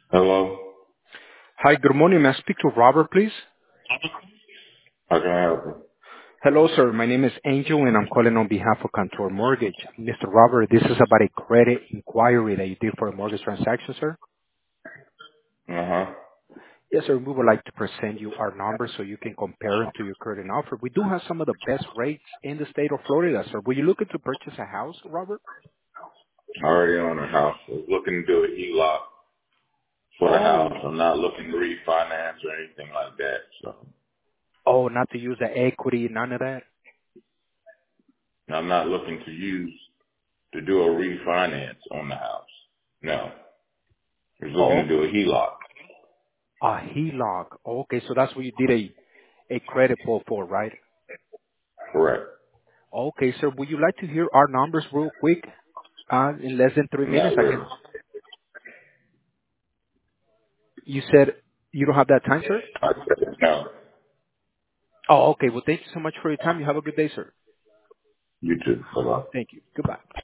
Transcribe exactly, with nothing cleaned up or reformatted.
Hello? Hi, good morning. May I speak to Robert, please? How can I help you? Hello, sir. My name is Angel, and I'm calling on behalf of Contour Mortgage. Mister Robert, this is about a credit inquiry that you did for a mortgage transaction, sir. Uh-huh. Yes, sir. We would like to present you our numbers so you can compare them to your current offer. We do have some of the best rates in the state of Florida, sir. Were you looking to purchase a house, Robert? I already own a house. I was looking to do an E L O C for the house. Oh, I'm not looking to refinance or anything like that. So oh, not to use the equity, none of that? I'm not looking to use to do a refinance on the house. No. I was looking Oh, to do a H E L O C. a HELOC. Okay, so that's what you did a, a credit pull for, right? Correct. Okay, sir. Would you like to hear our numbers real quick? Uh, in less than three Not minutes, I really. can. You said you don't have that time, sir? I said no. Oh, okay. Well, thank you so much for your time. You have a good day, sir. You too. Bye-bye. Thank you. Goodbye.